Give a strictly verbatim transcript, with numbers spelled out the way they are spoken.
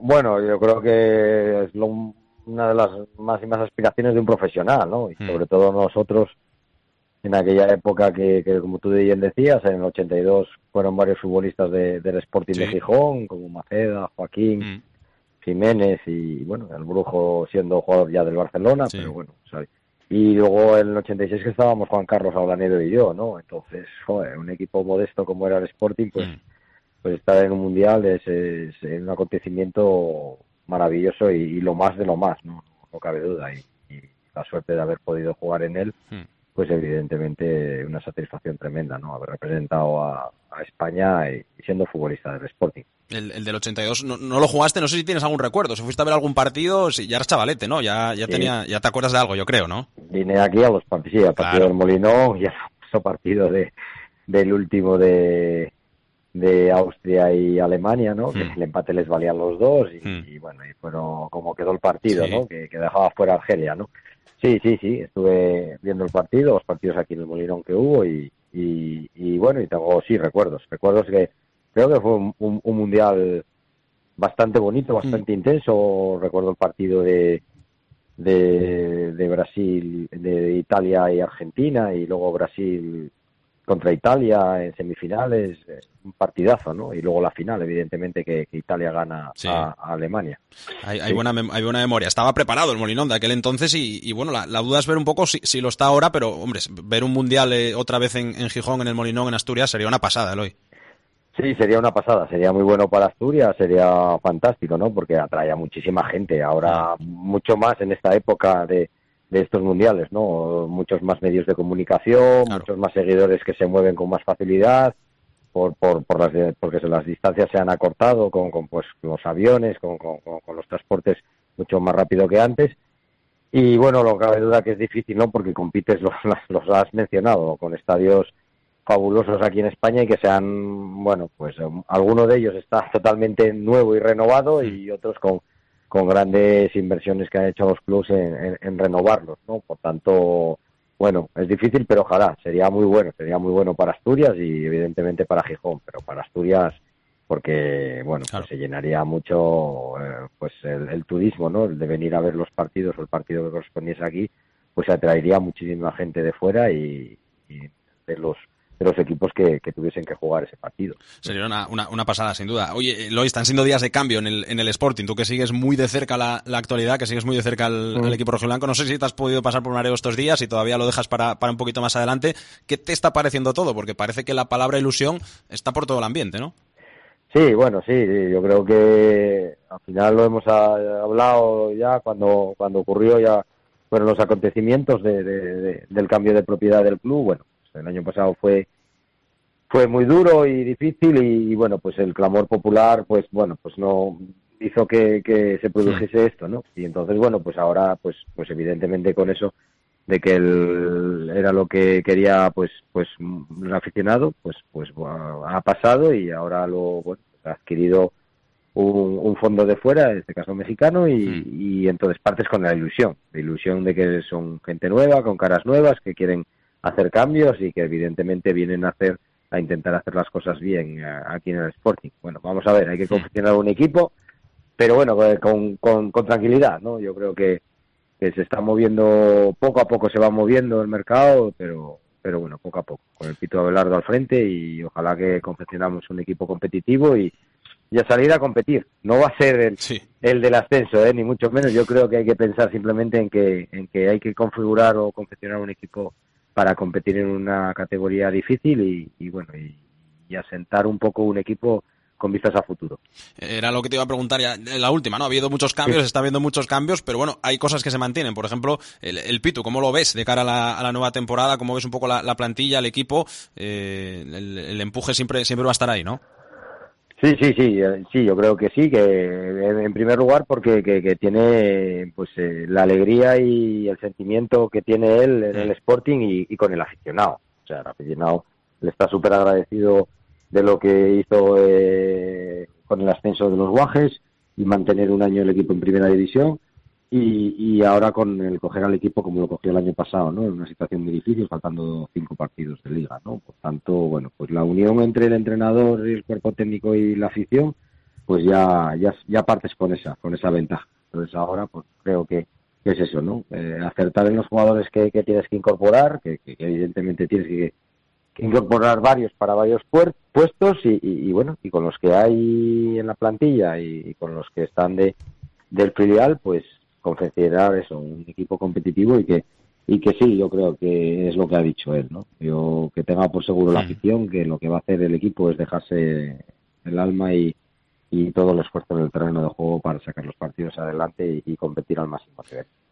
bueno, yo creo que es lo, una de las máximas aspiraciones de un profesional, ¿no? Y sobre mm. todo nosotros, en aquella época que, que, como tú bien decías, en el ochenta y dos fueron varios futbolistas de, del Sporting sí. de Gijón, como Maceda, Joaquín, mm. Jiménez y, bueno, el Brujo siendo jugador ya del Barcelona, sí. pero bueno, ¿sabes? Y luego en el ochenta y seis que estábamos Juan Carlos Ablanedo y yo, ¿no? Entonces, joder, un equipo modesto como era el Sporting, pues, mm. pues estar en un Mundial es, es, es un acontecimiento maravilloso y, y lo más de lo más, ¿no? No cabe duda. Y, y la suerte de haber podido jugar en él, mm. pues evidentemente una satisfacción tremenda, ¿no? Haber representado a, a España y, y siendo futbolista del Sporting. El, el del ochenta y dos no, no lo jugaste, no sé si tienes algún recuerdo, si fuiste a ver algún partido, si ya eras chavalete, ¿no? Ya ya sí. tenía ya te acuerdas de algo, yo creo, ¿no? Vine aquí a los partidos, sí, al partido claro. del Molinón y al partido de del último de de Austria y Alemania, ¿no? Hmm. Que el empate les valía a los dos y, hmm. y bueno, y fueron como quedó el partido, sí. ¿no? Que, que dejaba fuera a Argelia, ¿no? Sí, sí, sí, estuve viendo el partido, los partidos aquí en el Molinón que hubo y, y, y bueno, y tengo, sí, recuerdos, recuerdos que creo que fue un, un, un mundial bastante bonito, bastante mm. intenso. Recuerdo el partido de, de, de Brasil, de Italia y Argentina, y luego Brasil contra Italia en semifinales, un partidazo, ¿no? Y luego la final, evidentemente, que, que Italia gana sí. a, a Alemania. Hay, hay, sí. buena mem- hay buena memoria. Estaba preparado el Molinón de aquel entonces y, y bueno, la, la duda es ver un poco si, si lo está ahora, pero, hombre, ver un mundial eh, otra vez en, en Gijón, en el Molinón, en Asturias, sería una pasada, Eloy. Sí, sería una pasada, sería muy bueno para Asturias, sería fantástico, ¿no? Porque atrae a muchísima gente, ahora mucho más en esta época de, de estos mundiales, ¿no? Muchos más medios de comunicación, claro. muchos más seguidores que se mueven con más facilidad, por por, por las porque las distancias se han acortado con, con pues los aviones, con, con, con los transportes mucho más rápido que antes. Y bueno, no cabe duda que es difícil, ¿no? Porque compites, los, los has mencionado, con estadios fabulosos aquí en España y que sean, bueno, pues um, alguno de ellos está totalmente nuevo y renovado y otros con, con grandes inversiones que han hecho los clubes en, en, en renovarlos, ¿no? Por tanto, bueno, es difícil, pero ojalá, sería muy bueno, sería muy bueno para Asturias y evidentemente para Gijón, pero para Asturias porque, bueno, claro. pues se llenaría mucho eh, pues el, el turismo, ¿no? El de venir a ver los partidos o el partido que correspondiese aquí, pues atraería muchísima gente de fuera y, y de los de los equipos que, que tuviesen que jugar ese partido. Sería una, una, una pasada, sin duda. Oye, Eloy, están siendo días de cambio en el, en el Sporting. Tú que sigues muy de cerca la, la actualidad, que sigues muy de cerca al, mm. al equipo rojiblanco. No sé si te has podido pasar por un areo estos días y todavía lo dejas para, para un poquito más adelante. ¿Qué te está pareciendo todo? Porque parece que la palabra ilusión está por todo el ambiente, ¿no? Sí, bueno, sí. Yo creo que al final lo hemos hablado ya cuando, cuando ocurrió ya fueron los acontecimientos de, de, de, del cambio de propiedad del club. Bueno, el año pasado fue fue muy duro y difícil y, y bueno, pues el clamor popular, pues bueno, pues no hizo que, que se produjese sí. esto, ¿no? Y entonces, bueno, pues ahora, pues pues evidentemente con eso de que él era lo que quería, pues pues un aficionado, pues pues bueno, ha pasado y ahora lo bueno, pues ha adquirido un, un fondo de fuera, en este caso mexicano, y, sí. y entonces partes con la ilusión, la ilusión de que son gente nueva, con caras nuevas, que quieren hacer cambios y que evidentemente vienen a hacer a intentar hacer las cosas bien aquí en el Sporting. Bueno, vamos a ver, hay que confeccionar un equipo, pero bueno, con, con, con tranquilidad, ¿no? Yo creo que, que se está moviendo, poco a poco se va moviendo el mercado, pero pero bueno, poco a poco, con el Pito Abelardo al frente y ojalá que confeccionamos un equipo competitivo y, y a salir a competir. No va a ser el, sí. el del ascenso, ¿eh? Ni mucho menos. Yo creo que hay que pensar simplemente en que en que hay que configurar o confeccionar un equipo para competir en una categoría difícil y, y bueno, y, y asentar un poco un equipo con vistas a futuro. Era lo que te iba a preguntar ya, la última, ¿no? Ha habido muchos cambios, sí. está habiendo muchos cambios, pero bueno, hay cosas que se mantienen. Por ejemplo, el, el Pitu, ¿cómo lo ves de cara a la, a la nueva temporada? ¿Cómo ves un poco la, la plantilla, el equipo? Eh, el, el empuje siempre siempre va a estar ahí, ¿no? Sí, sí, sí, sí, yo creo que sí, que en primer lugar porque que, que tiene pues eh, la alegría y el sentimiento que tiene él en el Sporting y, y con el aficionado. O sea, el aficionado le está súper agradecido de lo que hizo eh, con el ascenso de los Guajes y mantener un año el equipo en primera división y, y ahora con el coger al equipo como lo cogió el año pasado, ¿no? En una situación muy difícil, faltando cinco partidos de liga, ¿no? Por tanto, bueno, pues la unión entre el entrenador y el cuerpo técnico y la afición pues ya, ya, ya partes con esa, con esa ventaja. Entonces ahora, pues creo que, que es eso, ¿no? Eh, acertar en los jugadores que, que tienes que incorporar, que, que, que evidentemente tienes que, que incorporar varios para varios puer- puestos y, y, y bueno, y con los que hay en la plantilla y, y con los que están de del filial, pues confeccionar eso, un equipo competitivo y que y que sí, yo creo que es lo que ha dicho él, ¿no? Yo que tenga por seguro la Mm. afición que lo que va a hacer el equipo es dejarse el alma y, y todo el esfuerzo en el terreno de juego para sacar los partidos adelante y, y competir al máximo nivel.